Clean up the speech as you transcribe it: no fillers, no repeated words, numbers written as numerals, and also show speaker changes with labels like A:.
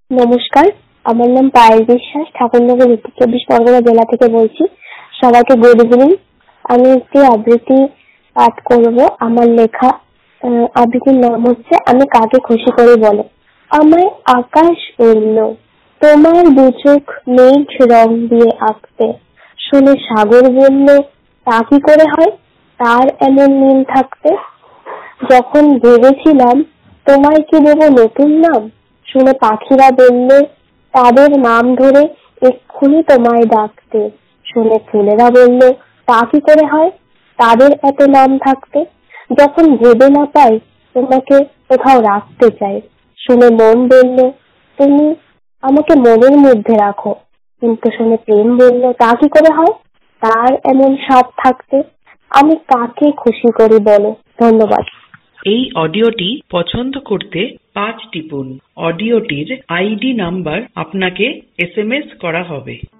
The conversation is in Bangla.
A: নমস্কার, আমার নাম পায়েল বিশ্বাস, ঠাকুরনগর উত্তর 24 পরগনা জেলা থেকে বলছি। সবাইকে গুড ইভিনিং। আমি একটি আবৃত্তি পাঠ করব। আমার লেখা আবৃত্তির নাম হচ্ছে আমি কাকে খুশি করি বলো। আমায় আকাশ বলল তোমার দু চোখ মেঘ রং দিয়ে আঁকতে, শুনে সাগর বলল তা কি করে হয় তার এমন নীল থাকতে। যখন ভেবেছিলাম তোমায় কি দেবো নতুন নাম, শুনে পাখিরা বললে তাদের নাম ধরে এক্ষুনি তোমায় ডাকতে। শুনে ফুলেরা বলল তা কি করে হয় তাদের এত নাম থাকতে। যখন ভেবে না পাই তোমাকে কোথাও রাখতে চাই, শুনে মন বলল তুমি আমাকে মনের মধ্যে রাখো। কিন্তু শুনে প্রেম বলল তা কি করে হয় তার এমন স্বাদ থাকতে। আমি কাকে খুশি করি বলো। ধন্যবাদ।
B: এই অডিওটি পছন্দ করতে 5 টিপুন। অডিওটির আইডি নাম্বার আপনাকে SMS করা হবে।